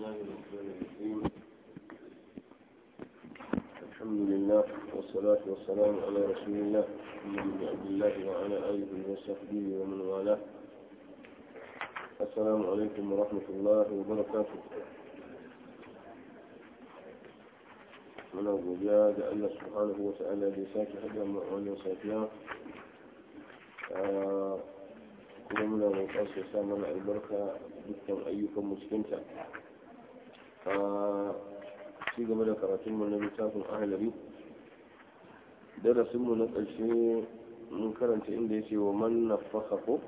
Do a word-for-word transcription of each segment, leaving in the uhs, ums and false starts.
الله الرحمن الرحيم. الحمد لله والصلاة والسلام على رسول الله محمد بن عبد الله وعلى آله وصحبه ومن والاه. السلام عليكم ورحمة الله وبركاته. muna godiya ga Allah subhanahu wa ta'ala da ya sake haɗa mu a wannan safiya, kuma muna roƙon sa sa mana albarka dukkan ayyukan mu cikinta. a ci gaba da karatun mu na littafin ahlari, darasin mu na ƙarshe mun karanta inda yace wa man nafakha ko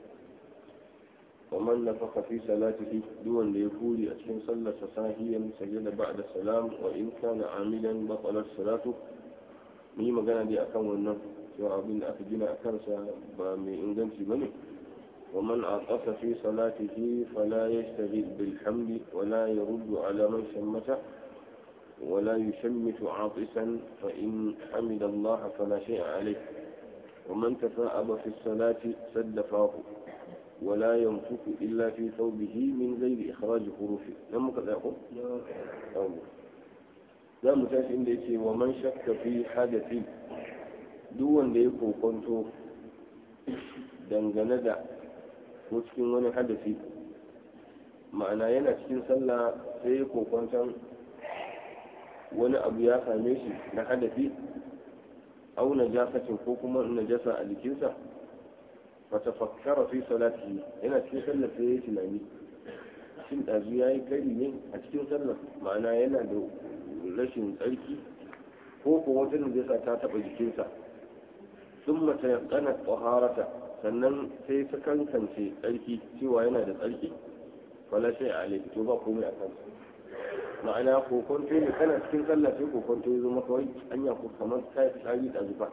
wa man nafakha fi salatihi, duk wanda ya kuri a cikin sallar sa sahiyan sajada ba'da salam wa in kana amilan batalat salatu. mun yi magana dai akan wannan cewa abin da aka gina a kansa ba mai inganci bane. ومن عطس في صلاته فلا يشتغل بالحمد ولا يرد على من شمته ولا يشمت عاطسا فإن حمد الله فلا شيء عليه. ومن تثاءب في الصلاة سد فاه ولا ينفك إلا في ثوبه من غير إخراج حروفه. لم كذا يقول لا متاسم ليتي. ومن شك في حدث دون ليكو كنت دنجندا ko cikin wani hadasi, ma'ana yana cikin sallah sai ya kokwanton wani abu ya same shi na hadasi au najasacin ko kuma najasa a jikinsa, fa tafakkara fi salatihi, yana cikin sallah sai ya tunani shin dazu yayi kari ne a cikin sallah, ma'ana yana da rashin tsarki ko ko wata najasa ta taba jikinsa. thumma tayaqqana taharata, sannan sai ta kankance tsarki cewa yana da tsarki, wala sai a alaihi, to ba komai a kansa. ma'ana kokonto ne kana cikin sallah sai kokonto ya zo maka, wai anya ko kamar kai tsari da zuba,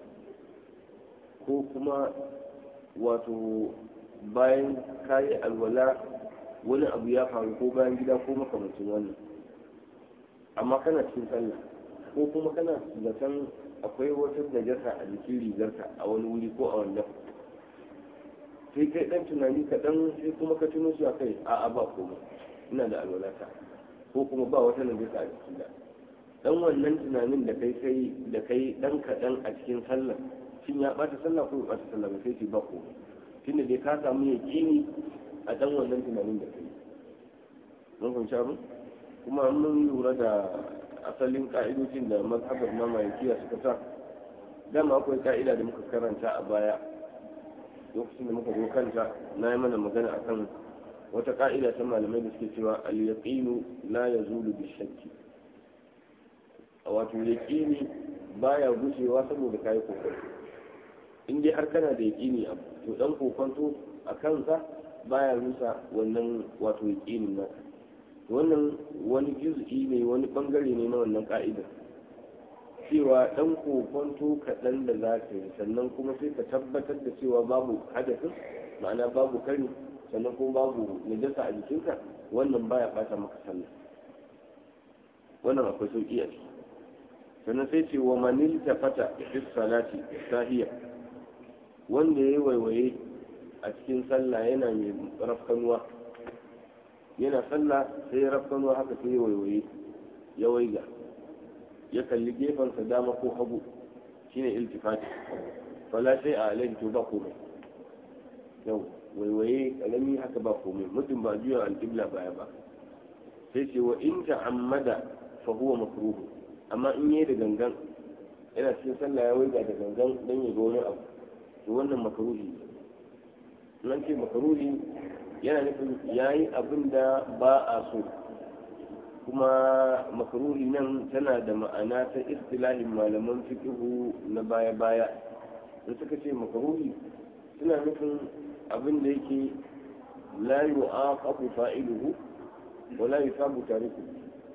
ko kuma wato bayan kayi alwala wani abu ya faru ko bayan gida ko makamancin wannan, amma kana cikin sallah, ko kuma kana zaton akwai wata najasa a jikin rigarka a wani wuri ko a wannan, sai kai dan tunani kaɗan sai kuma ka tuno shi a kai a ba komai ina da alwalata, ko kuma ba wata najasa a cikin da dan wannan tunanin da kai kai da kai dan kaɗan a cikin sallah, shin ya bata sallah ko ya bata sallah ba, sai ce ba komai tunda dai ka samu yaqini a dan wannan tunanin da kai. mun fahimci abin, kuma mun lura da asalin ka'idojin da mazhabar na malikiya suka sa. dama akwai ka'ida da muka karanta a baya lokacin da muka zo kanta, na yi mana magana akan wata ka'ida ta malamai da suke cewa al-yaqinu la yazulu bi shakki, wato yaqini baya gushewa saboda kai kokonto. in dai har kana da yaqini abu, to dan kokonto a kansa baya rusa wannan wato yaqinin naka. wannan wani juz'i ne, wani bangare ne na wannan ka'ida, cewa dan kokonto kaɗan da za ka yi sannan kuma sai ka tabbatar da cewa babu hadasin, ma'ana babu kari, sannan kuma babu najasa a jikinka, wannan baya bata maka sallah, wannan akwai sauki a ciki. sannan sai ce wa manil tafata fi salati sahiya, wanda ya waiwaye a cikin sallah yana mai rafkanuwa, yana sallah sai ya rafkanuwa haka sai ya waiwaye ya waiga ya kalli gefensa dama ko hagu, shine iltifati, fala sai a alaihi, to ba komai. yau waiwaye kalami haka ba komai, mutum ba juya alƙibla baya ba. sai ce wa in ta'ammada fa huwa makruh, amma in yayi da gangan, yana cikin sallah ya waiga da gangan dan ya ga wani abu, to wannan makruhi. nan ce makruhi yana nufin yayi abin da ba a so, kuma makruhi nan tana da ma'ana ta istilahin malaman fiqhu na baya-baya da suka ce makruhi suna nufin abin da yake la yu'aqabu fa'iluhu wa la yusabu tarikuhu.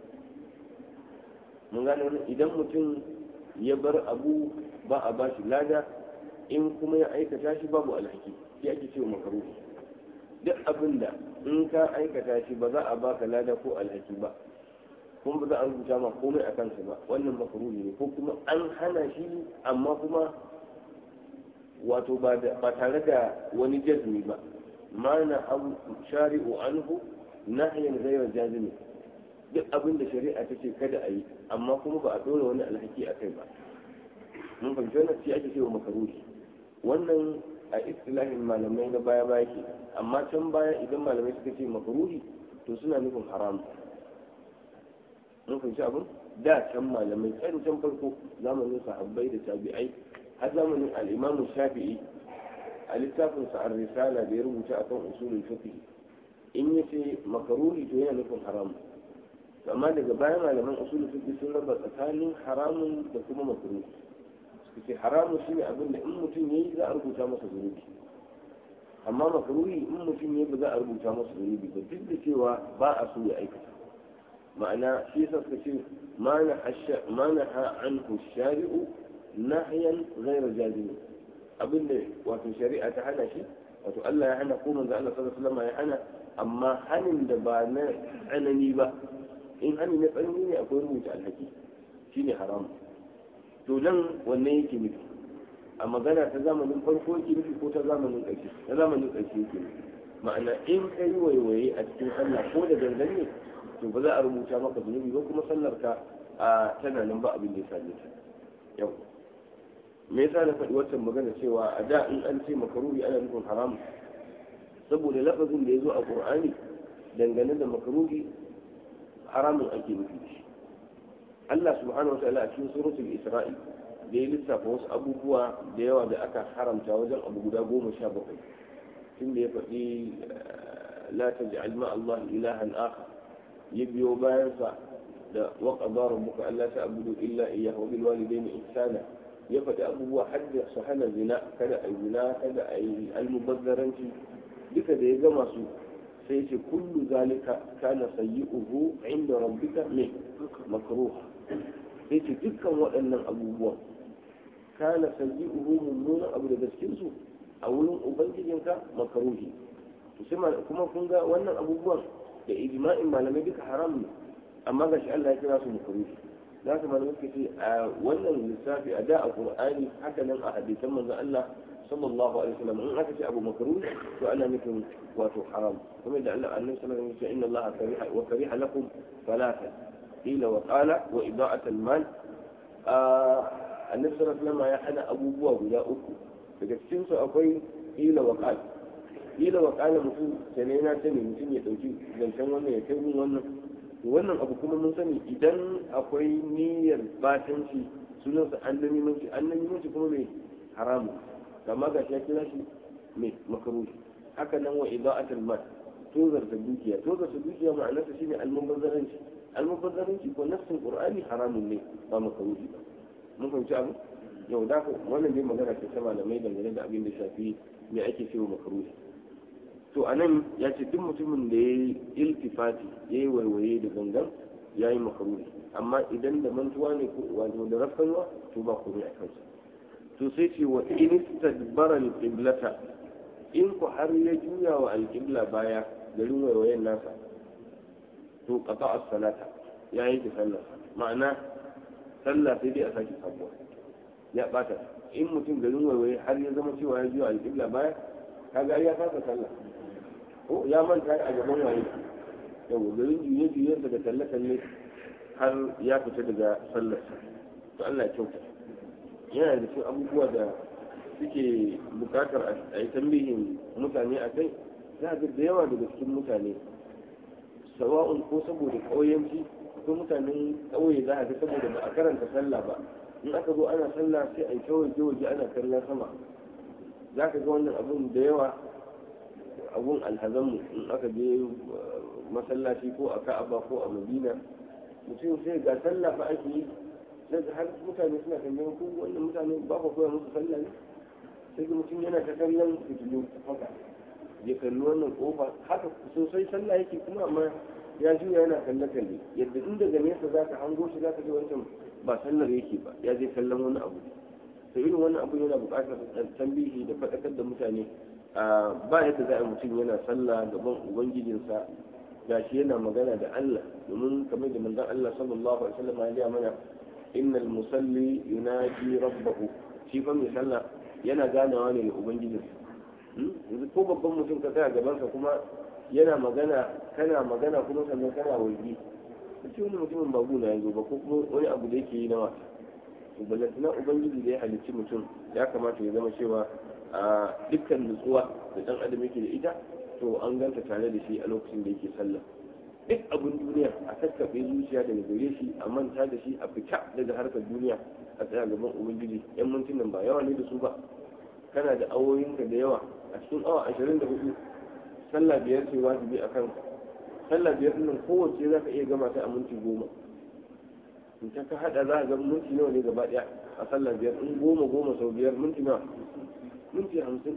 mun gane idan mutum ya bar abu ba a bashi lada, in kuma ya aikata shi babu alhaki, shi ake cewa makruhi. duk abin da in ka aikata shi ba za a baka lada ko alhaki ba, kuma ba za a rubuta ma komai a kansa ba, wannan makruhi ne. ko kuma an hana shi amma kuma wato ba tare da wani jazmi ba, ma na shari'u anhu nahyan ghayra jazmi, duk abin da shari'a ta ce kada a yi amma kuma ba a dora wani alhaki a kai ba mun fahimci wannan shi ake cewa makaruhi wannan a istilahin malamai na baya baya ke amma can baya idan malamai suka ce makaruhi to suna nufin haram mun fahimci abin da can malamai can can farko zamanin sahabbai da tabi'ai har zamanin al-imam shafi'i a littafin sa ar-risala da ya rubuta akan usulul fiqh in yace makaruhi to yana nufin haram amma daga baya malaman usulul fiqh sun raba tsakanin haramun da kuma makruhi suka ce haramun shine abin da in mutum yayi za a rubuta masa zunubi amma makruhi in mutum yayi ba za a rubuta masa zunubi ba duk da cewa ba a so ya aikata ma'ana shi yasa suka ce ma na ha anhu shari'u nahyan ghayra jazim abinda wato shari'a ta hana shi wato Allah ya hana ko manzo Allah sallallahu alaihi wasallam ya hana amma hanin da ba na tsanani ba in hani na tsanani ne akwai rubuta alhaki shine haram to nan wannan yake nufi a magana ta zamanin farko yake nufi ko ta zamanin ƙarshe ta zamanin ƙarshe yake nufi ma'ana in kai waiwaye a cikin sallah ko da gangan ne to ba za a rubuta maka zunubi ba kuma sallar ka a tana nan ba abin da ya same ta yau me yasa na faɗi wancan magana cewa a da in an ce makaruhi ana nufin haram saboda lafazin da ya zo a qur'ani dangane da makaruhi haramun ake nufi shi Allah subhanahu wataala a cikin suratul isra'i da ya lissafa wasu abubuwa da yawa da aka haramta wajen abu guda goma sha bakwai tun da ya faɗi la taj'al ma Allah ilahan akhar ya biyo bayansa da waƙa rabbuka alla ta'budu illa iyyahu wa bil walidayni ihsana ya faɗi abubuwa hadda su hana zina kada a zina kada a yi almubazzaranci duka da ya gama su sai ce kullu zalika kana sayyi'uhu inda rabbika min makruh sai ce dukkan waɗannan abubuwan kana sayyi'uhu mummunan abu da gaskin su a wurin ubangijinka makruhi to sai kuma kun ga wannan abubuwan da ijma'in malamai duka haram ne amma ga shi Allah ya kira su makruhi za su malamai suka ce a wannan lissafi a da a qur'ani haka nan a hadisan manzon Allah sallallahu alaihi wasallam in aka ce abu makruhi to ana nufin wato haram kuma da Allah annabi sallallahu alaihi wasallam inna Allah kariha wa kariha lakum salata qila wa qala wa ida'at al-mal annabi sallallahu alaihi wasallam ya hana abubuwa guda uku daga cikin su akwai qila wa qala kila wa kala mutum sane na sani mutum ya dauki zancen wannan ya kai min wannan wannan abu kuma mun sani idan akwai niyyar batanci sunan sa annamimanci annamimanci kuma mai haramu kama ga shi ya kira shi mai makaruhi haka nan wa ida'atul mal tozar da dukiya tozar da dukiya ma'anarsa shine almubazzaranci almubazzaranci ko nassin qur'ani haramun ne ba makaruhi ba mun fahimci abu yau da wannan dai magana ce ta malamai dangane da abin da shafi me ake cewa makaruhi to a nan ya ce duk mutumin da ya yi iltifati ya yi waiwaye da gangan ya yi makaruni amma idan da mantuwa ne wato da rafkanwa to ba komai a kansa to sai ce wa in istadbara al-qiblata in ku har ya juya wa al-qibla baya garin waiwayen nasa to qata as-salata ya yi ta sallah ma'ana sallah sai dai a saki sabuwa ya bata in mutum garin waiwaye har ya zama cewa ya juya al-qibla baya kaga ya fasa sallah ko ya manta a gaban waye yau garin juye juye daga talle talle har ya fita daga sallar to Allah ya kyauta yana da cikin abubuwa da suke bukatar a yi tambihin mutane a kai za ga da yawa daga cikin mutane sawa'un ko saboda ƙauyenci ko mutanen ƙauye za a ga saboda ba a karanta sallah ba in aka zo ana sallah sai a yi kawai waje ana kallon sama za ka ga wannan abun da yawa abun alhazanmu in aka je masallaci ko a ka'aba ko a madina mutum sai ga sallah fa ake yi sai har mutane suna kallon ko wannan mutane ba ka koya musu sallah ne sai ga mutum yana ta kallon fitilu haka ya kalli wannan kofa haka sosai sallah yake kuma amma ya juya yana kalle kalle yadda in daga nesa za ka hango shi za ka ji wancan ba sallar yake ba ya je kallon wani abu sai irin wannan abu yana buƙatar tambihi da faɗakar da mutane ba yadda za a mutum yana sallah gaban ubangijinsa gashi yana magana da Allah domin kamar da manzon Allah sallallahu alaihi wasallam ya ga mana innal musalli yunaji rabbahu shi fa mai sallah yana ganawa ne da ubangijinsa yanzu ko babban mutum ka tsaya gaban sa kuma yana magana kana magana kuma sannan kana wurgi ce wani mutumin ba guna ya zo ba ko kuma wani abu da yake yi na wasa to balantana ubangiji da ya halicci mutum ya kamata ya zama cewa a dukkan nutsuwa da dan adam yake da ita to an ganta tare da shi a lokacin da yake sallah duk abin duniya a kakkaɓe zuciya daga gare shi a manta da shi a fita daga harkar duniya a tsaya gaban ubangiji yan mintunan ba yawa ne da su ba kana da awoyinka da yawa a cikin awa ashirin da hudu sallah biyar ce wajibi a kan sallah biyar ɗin kowace za ka iya gama ta a minti goma in ta ka haɗa za a ga minti nawa ne gaba ɗaya a sallah biyar in goma goma sau biyar minti nawa minti hamsin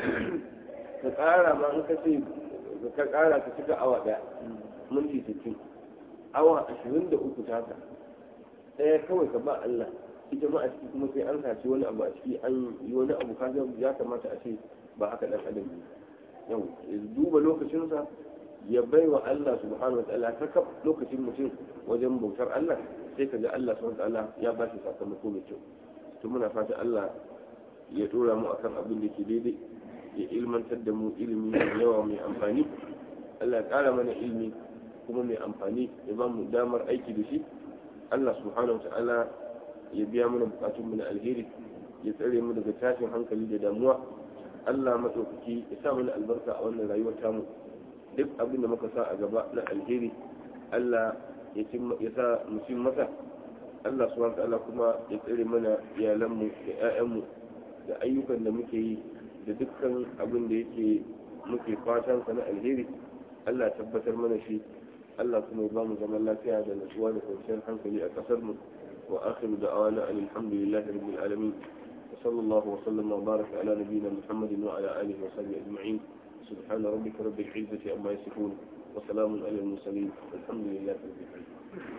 ka ƙara ma in ka ce ka ƙara ka cika awa ɗaya minti sittin awa ashirin da uku ta ɗaya kawai ka ba Allah ita ma a ciki kuma sai an saci wani abu a ciki an yi wani abu kaga ya kamata a ce ba haka dan adam ne yau ya duba lokacinsa ya bai wa Allah subhanahu wataala ta kaf lokacin mutum wajen bautar Allah sai ka ga Allah subhanahu wataala ya ba shi sakamako mai kyau to muna fata Allah ya dora mu akan abin da ke daidai ya ilmantar da mu ilimi mai yawa mai amfani Allah ya kara mana ilimi kuma mai amfani ya ba mu damar aiki da shi Allah subhanahu wataala ya biya mana bukatun mu na alheri ya tsare mu daga tashin hankali da damuwa Allah matsaukaki ya sa mana albarka a wannan rayuwar tamu duk abin da muka sa a gaba na alheri Allah ya sa mu cin masa Allah subhanahu wataala kuma ya tsare mana iyalanmu da 'ya'yanmu da ayyukan da muke yi da dukkan abin da yake muke fatan sa na alheri Allah tabbatar mana shi Allah kuma ya ba mu zaman lafiya da nutsuwa da kwanciyar hankali a kasar mu wa akhiru da'awana alhamdulillahi rabbil alamin wa sallallahu wa sallama wa baraka ala nabiyyina muhammadin wa ala alihi wa sahbihi ajma'in subhana rabbika rabbil izzati amma yasifun wa salamun ala al mursalin alhamdulillahi rabbil alamin